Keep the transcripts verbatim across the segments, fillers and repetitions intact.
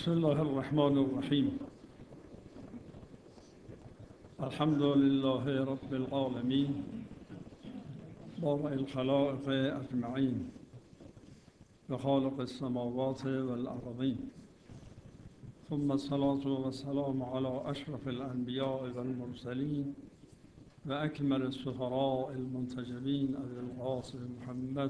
بسم الله الرحمن الرحیم. الحمد لله رب العالمین بارئ الخلائق اجمعین و خالق السماوات والارضین، ثم الصلاة والسلام على اشرف الانبیاء والمرسلین و اکمل السفراء المنتجبین ابی القاسم محمد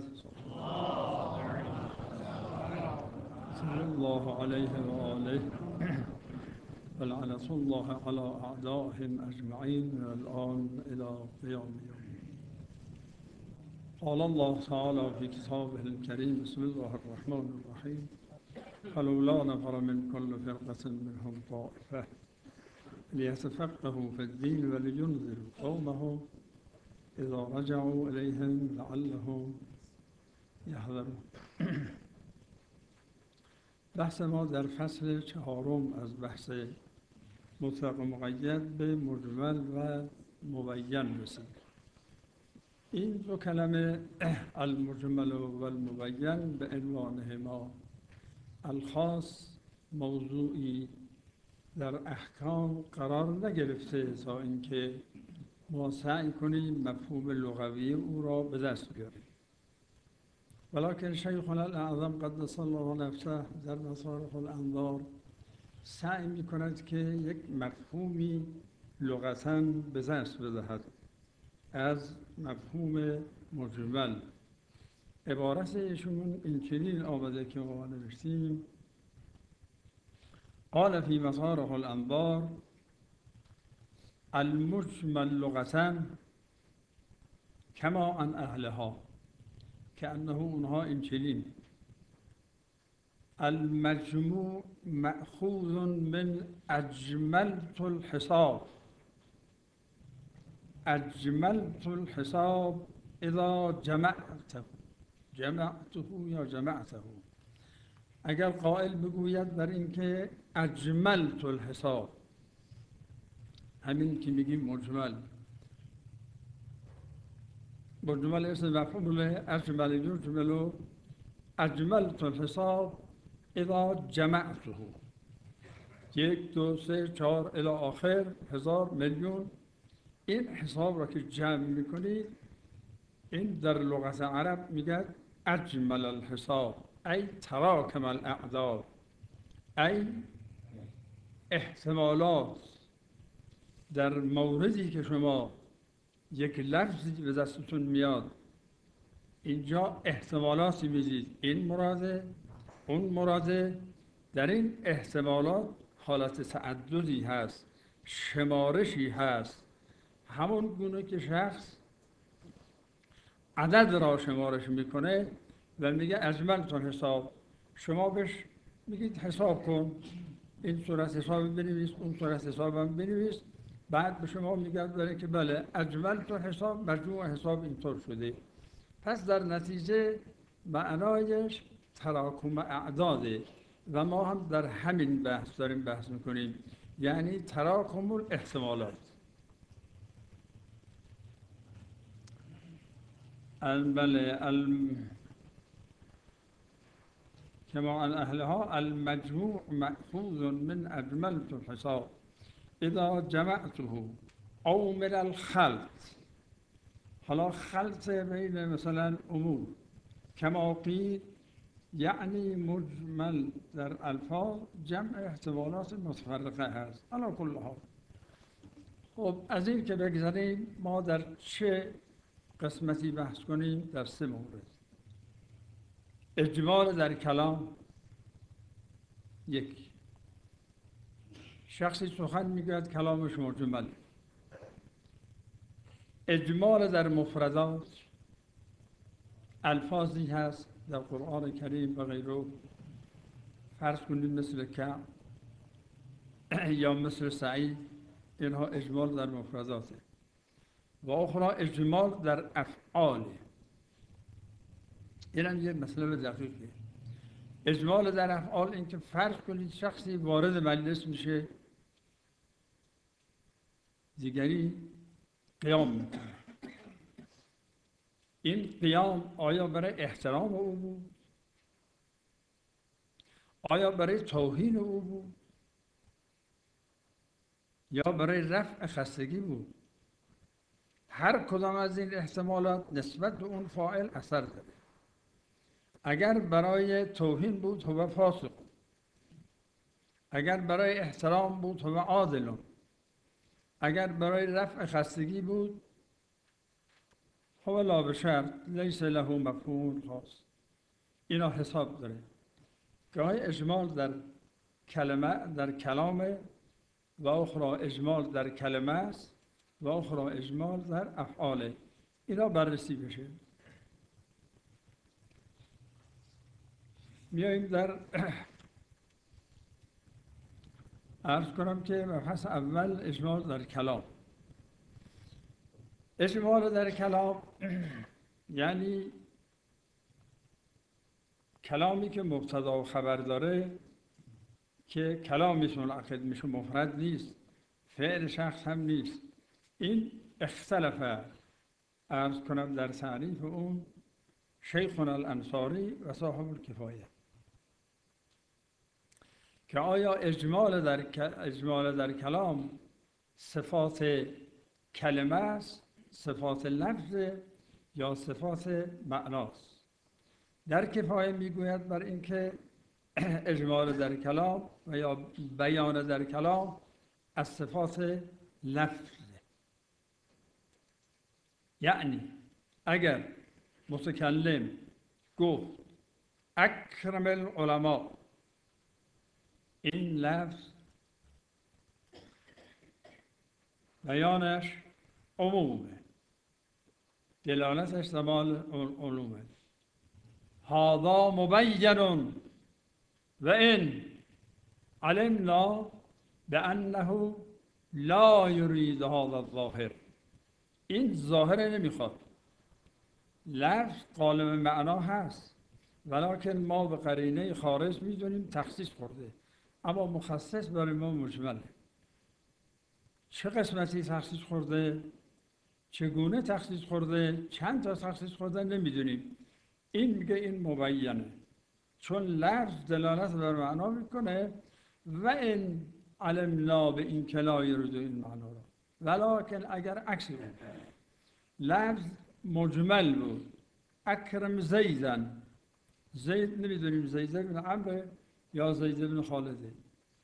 صلی الله علیه و آله و لعنة الله على اعدائهم اجمعین من الآن الى قیام یوم. قال الله تعالى في كتابه الكريم بسم الله الرحمن الرحيم فلولا نفر من كل فرقة منهم طائفة ليتفقهوا في الدين ولينذروا قومهم إذا رجعوا إليهم لعلهم يحذرون. بحث ما در فصل چهارم از بحث مطلق و مقید به مجمل و مبین رسید. این دو کلمه المجمل و المبین به عنوانهما الخاص موضوعی در احکام قرار نگرفته تا اینکه ما سعی کنیم مفهوم لغوی او را به دست بیاریم. ولکن شیخنا الاعظم قدس الله نفسه در مصارف الانظار سعی می کند که یک مفهومی لغتاً به دست بدهد از مفهوم مجمل. عبارت ایشون این چنین آمده که ما نوشتیم: قال فی مصارف الانظار المجمل لغتاً کما عن اهلها، که انه اونها این چنین: المجموع مأخوذ من اجملت الحساب. اجملت الحساب اذا جمعته جمعته یا جمعته. اگر قائل بگوید بر این که اجملت الحساب، همین که میگیم مجمل، مجمل اسم مفعول اجمل یجمل اجملت الحساب اذا جمعته، یک دو سه چهار الی آخر هزار میلیون. این حساب را که جمع میکنید، این در لغت عرب میگه اجمل الحساب، ای تراکم الاعداد، ای احتمالات. در موردی که شما یک لفظی به دستتون میاد، اینجا احتمالاتی میدید، این مراده اون مراده. در این احتمالات حالت تعددی هست، شمارشی هست. همون گونه که شخص عدد را شمارش میکنه و میگه اجملت حساب، شما بهش میگید حساب کن، این صورت حساب بنویس، اون صورت حساب هم بنویس. بعد به شما میگه برای که بله اجملت حساب، مجموع حساب اینطور شده. پس در نتیجه معنایش تراکم اعداده و ما هم در همین بحث داریم بحث میکنیم، یعنی تراکم الاحتمالات. بله الم... كما عن اهلها المجموع مأخوذ من اجملت الحساب اذا جمعته او من الخلط. حالا خلط بین مثلا امور کما قیل، یعنی مجمل در الفاظ جمع احتمالات متفرقه هست. علی کل حال، خب از این که بگذاریم ما در چه قسمتی بحث کنیم؟ در سه مورد. اجمال در کلام، یک شخصی سخن میگوید کلامش مجمل. اجمال در مفردات، الفاظی هست در قرآن کریم و غیره، فرض کنید مثل کعب یا مثل سعید، اینها اجمال در مفرداته. و اخرى اجمال در افعال، این هم یه مسئله دقیقه. اجمال در افعال این که فرض کنید شخصی وارد مجلس میشه، دیگری قیام میکنه. این قیام آیا برای احترام او بود؟ آیا برای توهین او بود یا برای رفع خستگی بود؟ هر کدام از این احتمالات نسبت به اون فاعل اثر داره. اگر برای توهین بود هو فاسق، اگر برای احترام بود هو عادل، اگر برای رفع خستگی بود هو لا بشرط لیس له مفهوم خاص. اینا حساب داره. گاهی اجمال در کلمه در کلام و اخرى اجمال در کلمه است و اخرى اجمال در افعاله. اینا بررسی بشه. میاییم در عرض کنم که مبحث اول اجمال در کلام. اجمال در کلام یعنی کلامی که مبتدا و خبر داره که کلامی منعقد میشه، مفرد نیست، فعل شخص هم نیست. این اختلفه عرض کنم در تعریف اون شیخنا الانصاری و صاحب الکفایه که آیا اجمال در اجمال در کلام صفات کلمه است، صفات لفظ یا صفات معناست؟ در کفایه میگوید بر اینکه اجمال در کلام و یا بیان در کلام از صفات لفظ، یعنی اگر متکلم گفت اکرم العلماء، این لفظ بیانش عمومه، دلالتش زمان علومه. هذا مبین و این علمنا بانه لا یرید هذا الظاهر. این ظاهر نمیخواد. لفظ قالب معنا هست ولکن ما به قرینه خارج میدونیم تخصیص خورده، اما مخصص برای ما مجمله. چه قسمتی تخصیص خورده، چگونه تخصیص خورده، چند تا تخصیص خورده نمیدونیم. این میگه این مبینه چون لفظ دلالت بر معنا میکنه و این علمنا به این که لا یرید این معنا را. ولکن اگر عکس بود، لفظ مجمل بود، اکرم زیدن، زید نمیدونیم زید بن عمرو یا زید بن خالده،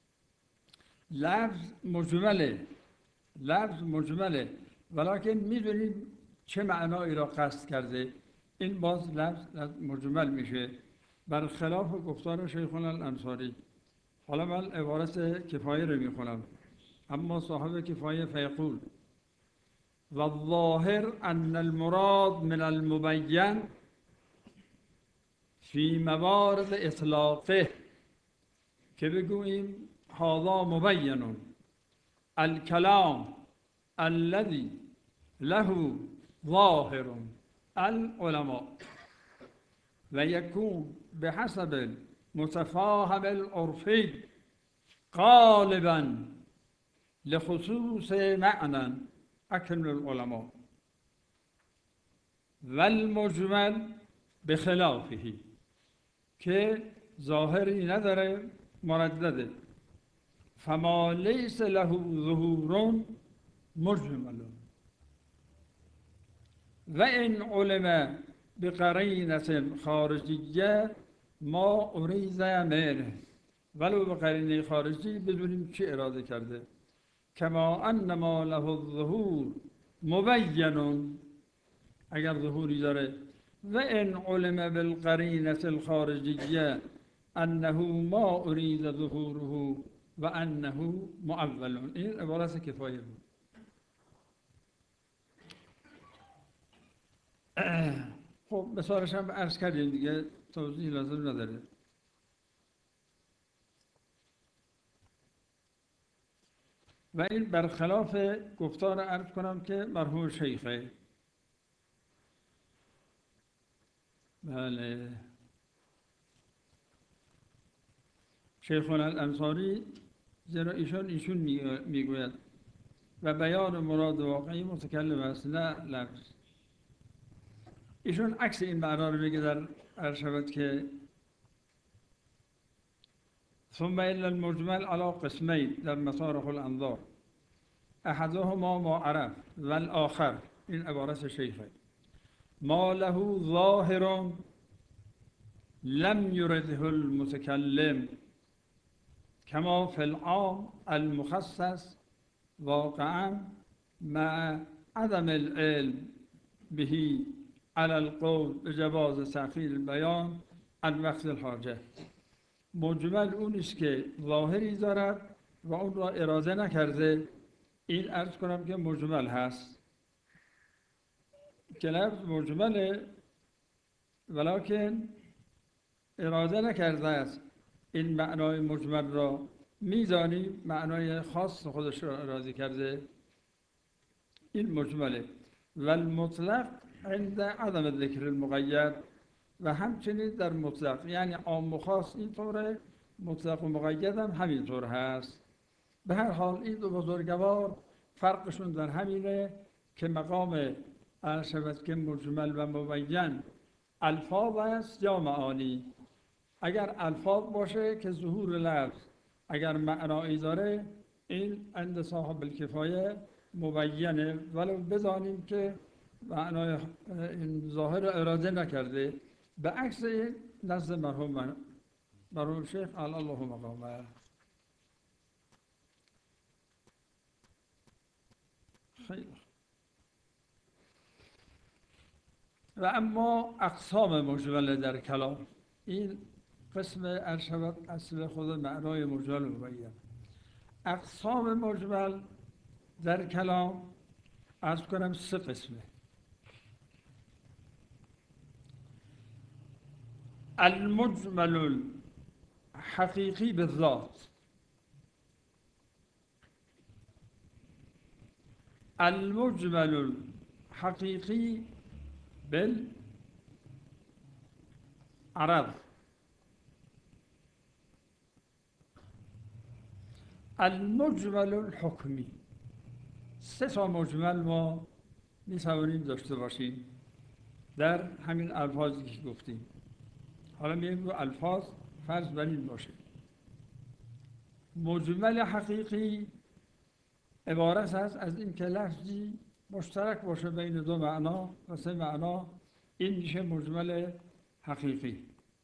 لفظ مجمله، لفظ مجمله ولکن میدونیم چه معنایی را قصد کرده، این باز لفظ مجمل میشه، برخلاف گفتار شیخنا الانصاری. حالا من عبارت کفایه رو میخونم. اما صاحب کفایه فیقول و الظاهر ان المراد من المبین فی موارد اطلاقه، که بگوییم هذا مبین الکلام الذي له ظاهر العلماء و یکون بحسب متفاهم العرفی غالبا لخصوص معنى اکرم العلماء و المجمل بخلافه، که ظاهری نداره، مردده. فما لیس له ظهور مجمل و این علم بقرینه خارجیه ما ارید منه، ولو به قرینه خارجی بدونیم چی اراده کرده. کما ان ما له الظهور مبین، اگر ظهوری داره، و این علم بالقرینه الخارجیه انه ما ارید ظهوره و انه معول. این عبارت کفایه بود. خب مثالش هم عرض کردیم دیگه، توضیح لازم نداره. و این برخلاف گفتار عرض کنم که مرحوم شیخه. بله، شیخنا الانصاری، زیرا ایشان ایشون میگوید و بیان مراد واقعی متکلم است نه لفظ. ایشون عکس این معنا رو میگه در عرض شود که ثم إلا المجمل على قسمين در مصارف الانظار احدهما ما عرف و الاخر، این عبارت شیخه، ما له ظاهر لم يرده المتكلم كما في العام المخصص واقعا مع عدم العلم به على القول بجواز تأخیر البیان عن وقت الحاجه. مجمل اون است که ظاهری دارد و اون را اراده نکرده. این عرض کنم که مجمل هست که لفظ مجمله ولکن اراده نکرده است این معنای مجمل را. میدانیم معنای خاص خودش را اراده کرده، این مجمله. و المطلق عند عدم ذکر المقید، و همچنین در مطلق، یعنی عام و خاص اینطوره، مطلق و مقید هم همینطور هست. به هر حال این دو بزرگوار فرقشون در همینه که مقام عرشبت که مجمل و مبین الفاظ است یا معانی. اگر الفاظ باشه که ظهور لفظ اگر معنایی داره، این عند صاحب الکفایه مبینه، ولو بدانیم که معنای این ظاهر اراده نکرده. به عکس این نزد مرحوم مرحوم شیخ علی الله مقامه. خیلی. و اما اقسام مجمل در کلام، این قسم ارشبت اصل خود معنای مجمل مبین. اقسام مجمل در کلام عرض کنم سه قسمه. المجمل الحقیقی بالذات، المجمل الحقیقی بالعرض، المجمل الحکمی. سه تا مجمل ما می توانیم داشته باشیم در همین الفاظی که گفتیم. حالا میگیم رو الفاظ فرض بر این باشه. مجمل حقیقی عبارت است از این که لفظی مشترک باشه بین دو معنا و سه معنا، این میشه مجمل حقیقی.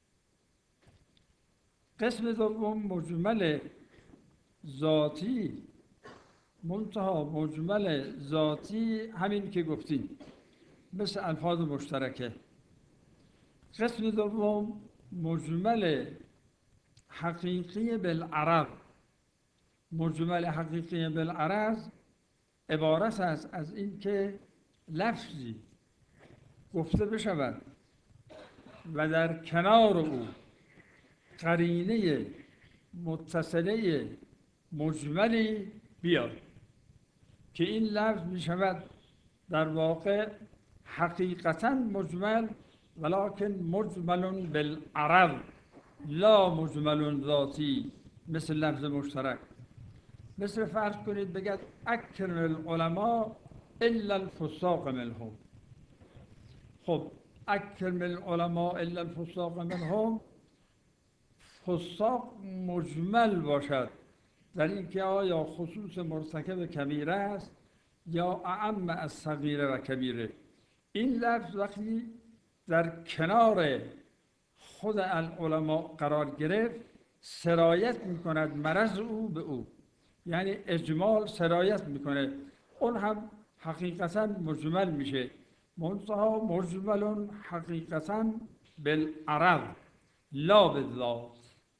قسم دوم مجمل ذاتی، منتها مجمل ذاتی همین که گفتیم مثل الفاظ مشترکه. قسم دوم مجمل حقیقی بالعرض، مجمل حقیقی بالعرض عبارت است از این که لفظی گفته بشود و در کنار او قرینه متصله مجملی بیاد که این لفظ می شود در واقع حقیقتا مجمل ولکن مجمل بالعرض لا مجمل ذاتی، مثل لفظ مشترک. مثل فرض کنید بگید اکرم العلماء الا الفساق منهم. خب اکرم العلماء الا الفساق منهم، فساق مجمل باشد در اینکه آیا خصوص مرتکب کبیره است یا اعم از صغیره و کبیره. این لفظ وقتی در کنار خود العلماء قرار گرفت سرایت میکند مرض او به او، یعنی اجمال سرایت میکنه، اون هم حقیقتا مجمل میشه. منتها مجمل حقیقتا بالعرض لا بالذات.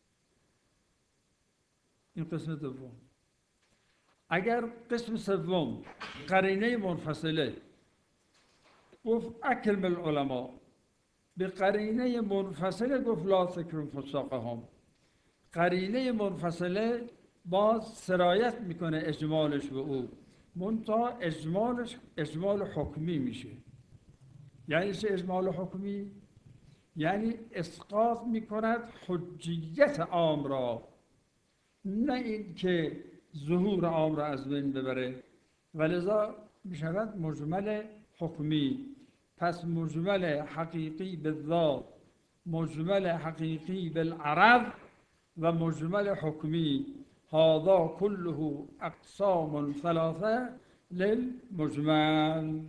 این قسم دوم. اگر قسم سوم قرینه منفصله گفت اکرم العلماء، به قرینه منفصله گفت لا تکرم فساقهم، قرینه منفصله باز سرایت میکنه اجمالش به او، منتها اجمالش اجمال حکمی میشه. یعنی چه اجمال حکمی؟ یعنی اسقاط میکند حجیت عام را، نه این که ظهور عام را از بین ببره، ولذا میشود مجمل حکمی. پس مجمل حقیقی بالذات، مجمل حقیقی بالعرض و مجمل حکمی هذا كله اقسام ثلاثه للمجمل.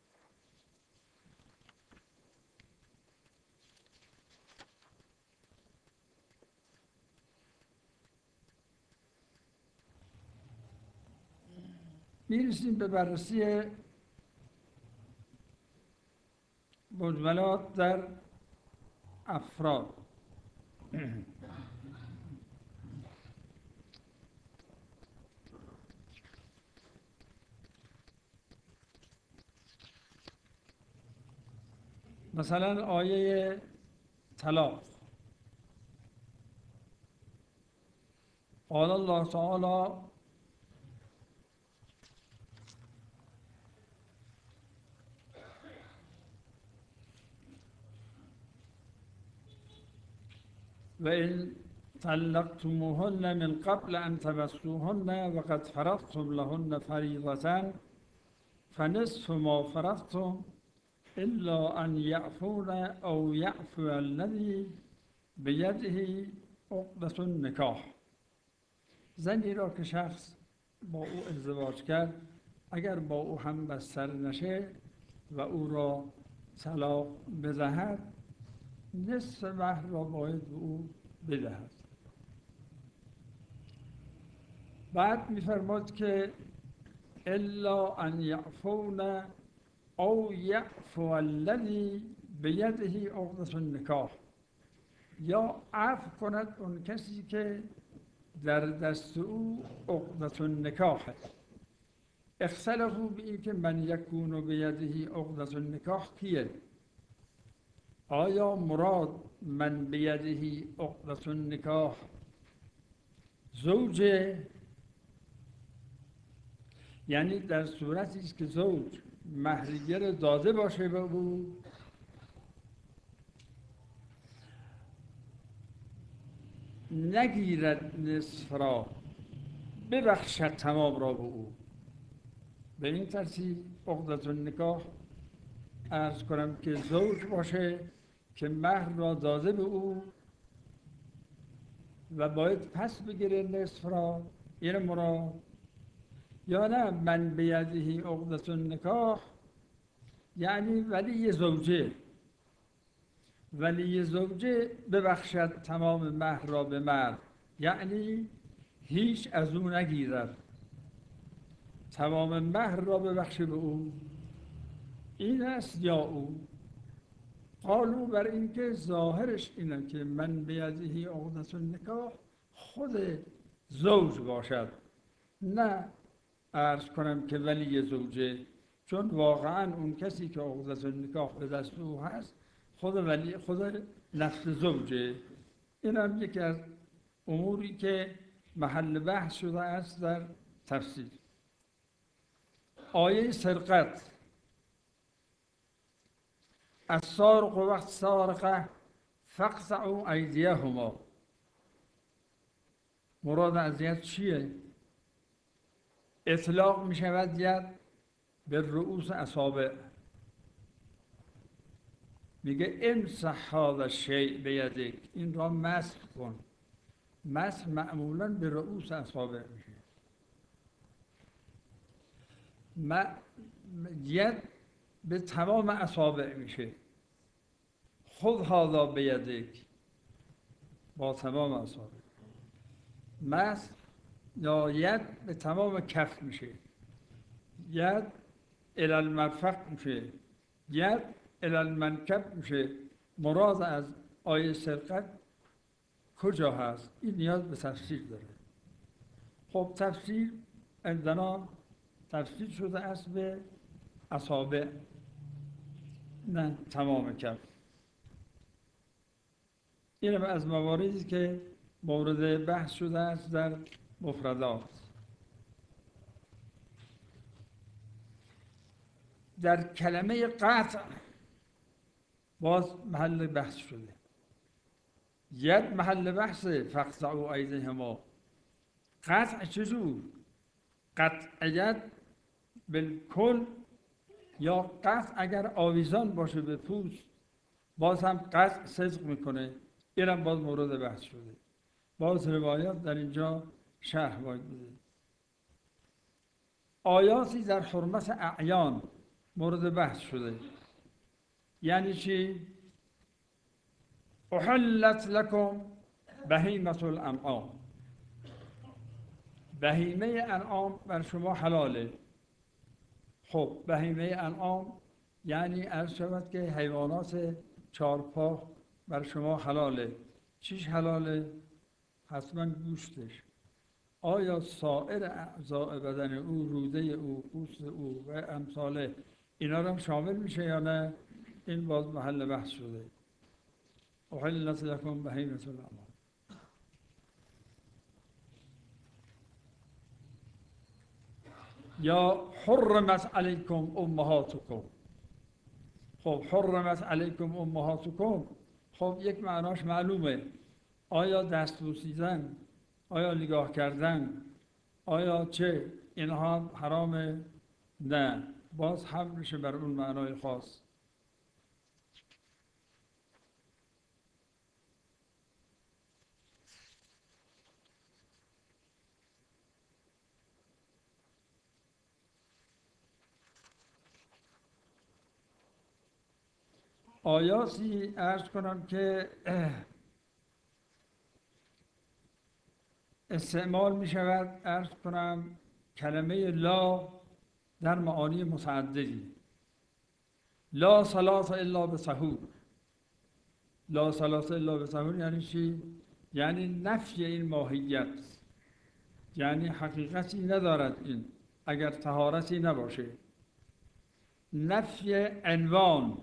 میرسیم به بررسی مجملات در افراد. مثلا آیه طلاق، قال الله تعالی و این طلقتموهن من قبل ان تمسوهن وقد فرضتم لهن فریضة فنصف ما فرضتم الا ان یعفون او یعفو الذی بیده عقدة النکاح. زنی را که شخص با او ازدواج کرد، اگر با او هم بستر نشه و او را طلاق بدهد، نصف مهر را باید به او بدهد. بعد می‌فرماد که الا ان یعفون او یعفو الذی بیده عقدة النکاح، یا عفو کند اون کسی که در دست او عقدة النکاح است. اختلفوا به این که من یکون بیده عقدة النکاح کیه؟ آیا مراد من بیده عقدة النکاح زوجه؟ یعنی در صورتی است که زوج مهریه داده باشه به او، نگیرد نصف را، ببخشد تمام را به او. به این ترتیب عقدة النکاح عرض کنم که زوج باشه که مهر را داده به او و باید پس بگیره نصف را، این مراد. یا نه من بیده عقدة النکاح یعنی ولی زوجه، ولی زوجه ببخشد تمام مهر را به مرد، یعنی هیچ از او نگیرد، تمام مهر را ببخشه به او. این است یا او؟ قالو بر اینکه ظاهرش اینه که من بیده عقدة النکاح خود زوج باشد، نه عرض کنم که ولی زوجه، چون واقعا اون کسی که عقدة النکاح به دست او هست خود ولی خود نفس زوجه. این هم یکی از اموری که محل بحث شده است در تفسیر. آیه سرقت، السارق والسارقة فاقطعوا ایدیهما، مراد از ید چیه؟ اطلاق می شود ید به رؤوس اصابع، میگه امسح هذا الشیء بیدک، این را مسح کن. مسح معمولا به رؤوس اصابع میشه. ید به تمام اصابع میشه. خود هذا بیدک با تمام اصابع. مسح یا ید به تمام کف میشه. ید الی المرفق میشه. ید الی المنکب میشه. مراد از آیه سرقت کجا هست؟ این نیاز به تفسیر داره. خب تفسیر عندنا تفسیر شده است به اصابع، نه تمام کف. این از مواردی که مورد بحث شده است در مفردات. در کلمه قطع باز محل بحث شده. ید محل بحث فاقطعوا ایدیهما. قطع چجور؟ قطع ید بالکل یا قطع اگر آویزان باشه به پوست باز هم قطع صدق میکنه، اینم باز مورد بحث شده. باز روایات در اینجا شرح باید بده. آیاتی در حرمت اعیان مورد بحث شده. یعنی چی؟ احلت لکم بهیمة الانعام، بهیمه انعام بر شما حلاله. خب بهیمه انعام یعنی عرض شود که حیوانات چارپا بر شما حلاله. چیش حلاله؟ حتما گوشتش. آیا سایر اعضاء بدن او، روده او، پوست او و امثاله اینا رو هم شامل میشه یا نه؟ این باز محل بحث شده. احلت لکم بهیمة الانعام. یا حرمت علیکم امهاتکم. خب حرمت علیکم امهاتکم، خب یک معناش معلومه. آیا دست بوسیدن، آیا نگاه کردن، آیا چه اینها حرامه؟ نه، باز هم میشه بر اون معنای خاص. آیاتی عرض کنم که استعمال می شود، عرض کنم کلمه لا در معانی متعددی. لا صلاة الا بسحور. لا صلاة الا بسحور یعنی چی؟ یعنی نفی این ماهیت، یعنی حقیقتی ندارد این اگر طهارتی نباشه. نفی عنوان،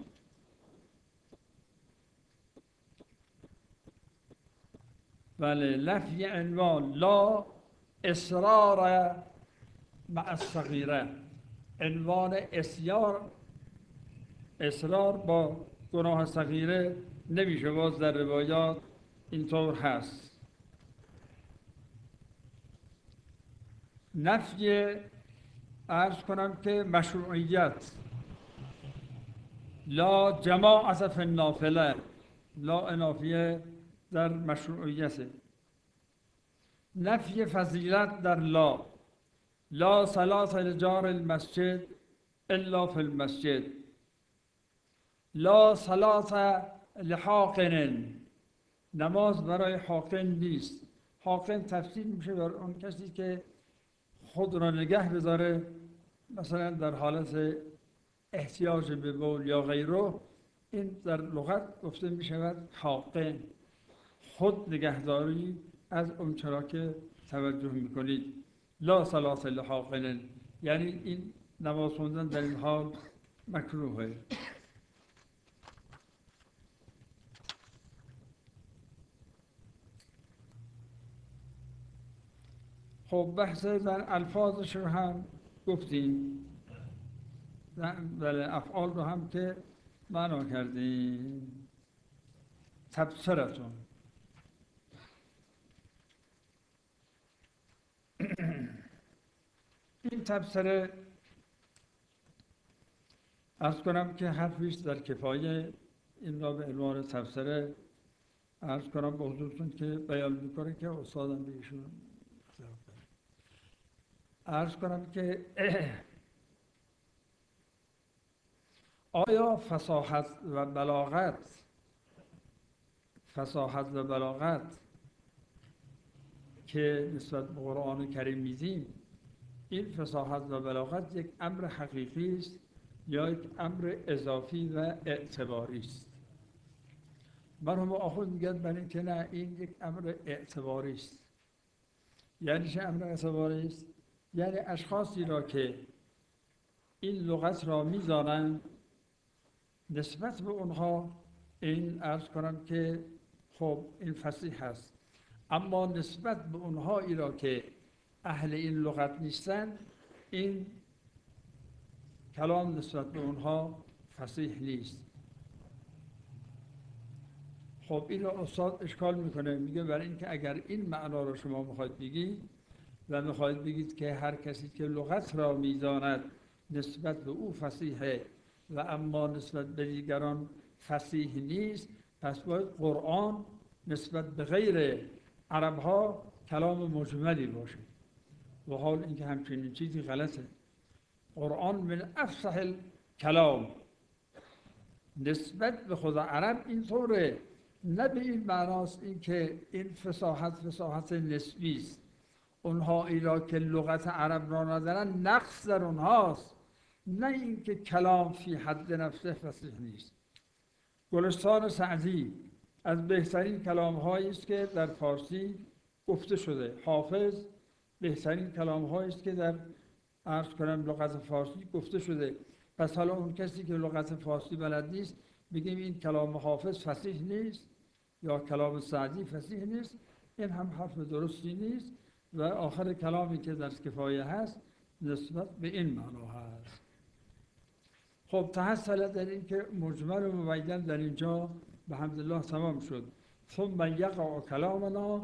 بله نفی عنوان. لا اصرار مع الصغیره، عنوان اصرار اصرار با گناه صغیره نمیشه. باز در روایات اینطور هست. نفی عرض کنم که مشروعیت. لا جماعت فی النافله، لا انافیه در مشروعیت. نفی فضیلت در لا. لا صلاة لجار المسجد الا فی المسجد. لا صلاة لحاقن، نماز برای حاقن نیست. حاقن تفسیر میشه بر اون کسی که خود را نگه بذاره، مثلا در حالت احتیاج به بول یا غیره. این در لغت گفته می شود حاقن، خود نگهداری از اون چرا که توجه می کنید. لا صلاة لحاقن یعنی این نماز خوندن در این حال مکروهه. خب بحث در الفاظش رو هم گفتیم، بله افعال رو هم که معنا کردیم. تبصرتون، این تبصره عرض کنم که حرفیش در کفایه این را به عنوان تبصره عرض کنم به حضورتون که بیان میکنه که استادم به ایشون عرض کنم که آیا فصاحت و بلاغت فصاحت و بلاغت که نسبت به قرآن کریم میدیم، این فصاحت و بلاغت یک امر حقیقی است یا یک امر اضافی و اعتباری است؟ مرحوم آخوند میگن برای که نه، این یک امر اعتباری است. یعنی چه امر اعتباری است؟ یعنی اشخاصی را که این لغت را می‌دانند نسبت به اونها این عرض کنم که خب این فصیح هست، اما نسبت به اونهایی را که اهل این لغت نیستند این کلام نسبت به اونها فصیح نیست. خب این را استاد اشکال میکنه، میگه برای اینکه اگر این معنا را شما میخواید بگید و میخواید بگید که هر کسی که لغت را میداند نسبت به او فصیحه و اما نسبت به دیگران فصیح نیست، پس باید قرآن نسبت به غیر عرب ها کلام مجملی باشه و حال اینکه همچنین چیزی غلطه. قرآن من افصح کلام نسبت به خود عرب اینطوره، نه به این معناست این که این فصاحت فصاحت نسبی است، اونها ایرا که لغت عرب را ندارن نقص در اونهاست، نه اینکه کلام فی حد نفسه فصیح نیست. گلستان سعدی از بهترین کلام هایی است که در فارسی گفته شده. حافظ بهترین کلام هایی است که در عرض کنم لغت فارسی گفته شده. پس حالا اون کسی که لغت فارسی بلد نیست بگیم این کلام حافظ فصیح نیست یا کلام سعدی فصیح نیست، این هم حرف درستی نیست و آخر کلامی که در کفایه هست نسبت به این معنا هست. خب تحصل در این که مجمل و مبین در اینجا به حمدالله تمام شد. ثم یقع کلامنا